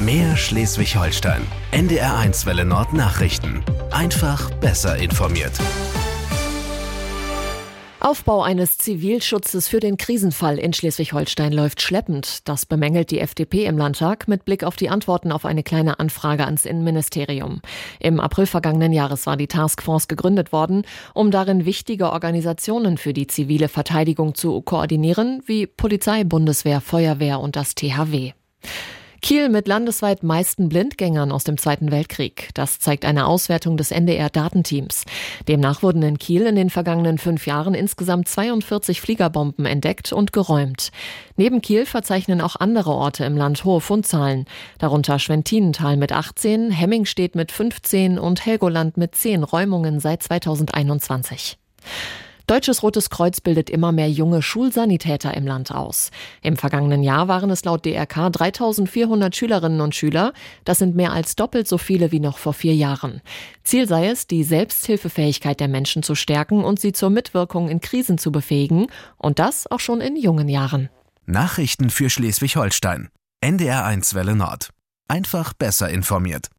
Mehr Schleswig-Holstein. NDR1 Welle Nord Nachrichten. Einfach besser informiert. Aufbau eines Zivilschutzes für den Krisenfall in Schleswig-Holstein läuft schleppend. Das bemängelt die FDP im Landtag mit Blick auf die Antworten auf eine kleine Anfrage ans Innenministerium. Im April vergangenen Jahres war die Taskforce gegründet worden, um darin wichtige Organisationen für die zivile Verteidigung zu koordinieren, wie Polizei, Bundeswehr, Feuerwehr und das THW. Kiel mit landesweit meisten Blindgängern aus dem Zweiten Weltkrieg. Das zeigt eine Auswertung des NDR-Datenteams. Demnach wurden in Kiel in den vergangenen 5 Jahren insgesamt 42 Fliegerbomben entdeckt und geräumt. Neben Kiel verzeichnen auch andere Orte im Land hohe Fundzahlen. Darunter Schwentinental mit 18, Hemmingstedt mit 15 und Helgoland mit 10 Räumungen seit 2021. Deutsches Rotes Kreuz bildet immer mehr junge Schulsanitäter im Land aus. Im vergangenen Jahr waren es laut DRK 3.400 Schülerinnen und Schüler. Das sind mehr als doppelt so viele wie noch vor 4 Jahren. Ziel sei es, die Selbsthilfefähigkeit der Menschen zu stärken und sie zur Mitwirkung in Krisen zu befähigen. Und das auch schon in jungen Jahren. Nachrichten für Schleswig-Holstein. NDR1 Welle Nord. Einfach besser informiert.